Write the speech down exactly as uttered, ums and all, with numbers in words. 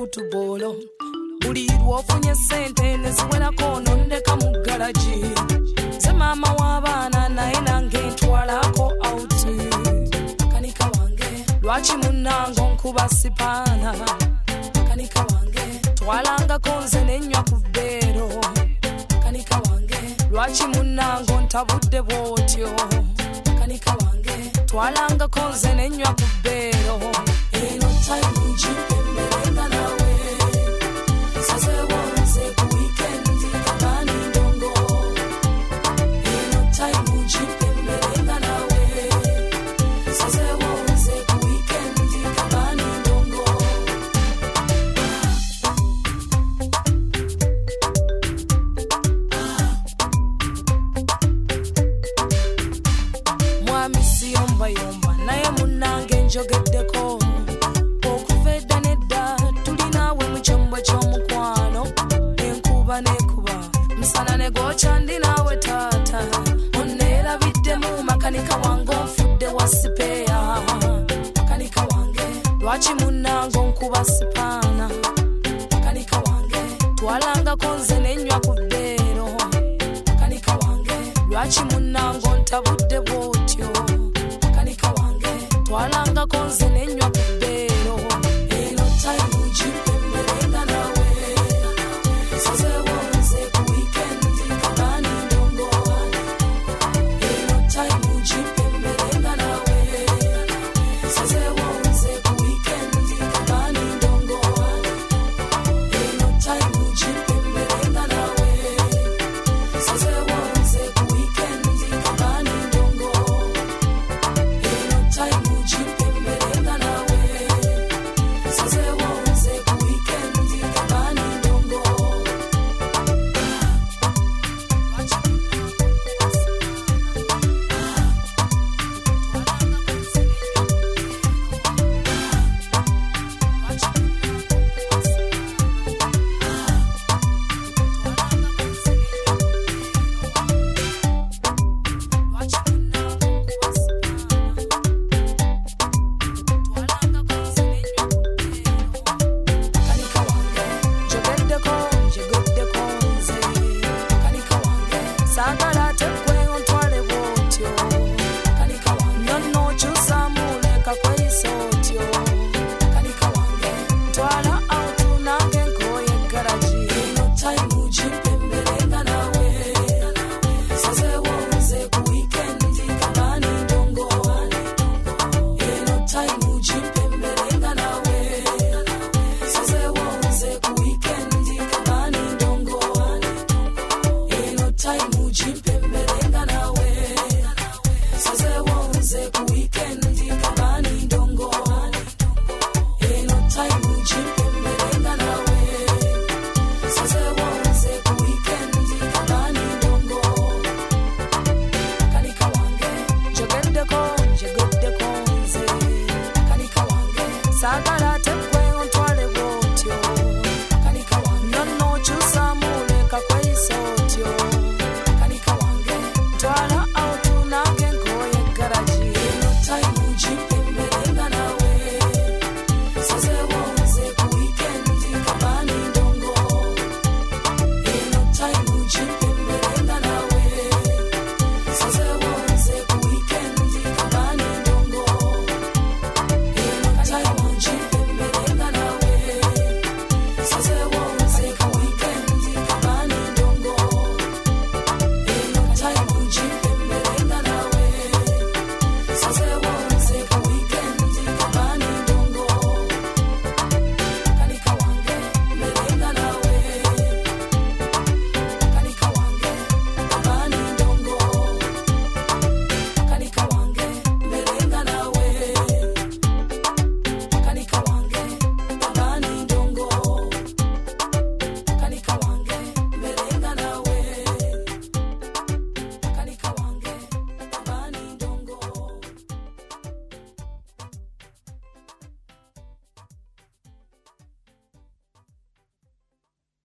futubolo buli lwofunye sente neziwera kono ndeka mu garaji ze mama w'abaana naye nange ntwalako auti kanika wange lwaki munango nkuba sipaana kanika wange twalangako nze nenywa ku bbeero kanika wange lwaki munango ntabudde bwotyo kanika wange twalangako nze nenywa ku bbeero eno time njipemerenga nawe sase wonze ku weekend kabani ndongo eno time njipemerenga nawe sase wonze ku weekend kabani ndongo mwami siyomba yomba naye munange njogeddeko okuveda nedda tulinawe mu kyombo ky'omukwano enkuba nekuba musana negwoca ndi nawe taata onneerabiddemu makanika wange onfudde wa sipeya makanika wange lwaki munango nkuba sipaana makanika wange twalangako nze nenywa ku bbeero makanika wange lwaki munango ntabudde bwotyo makanika wange twalangako nze nenywa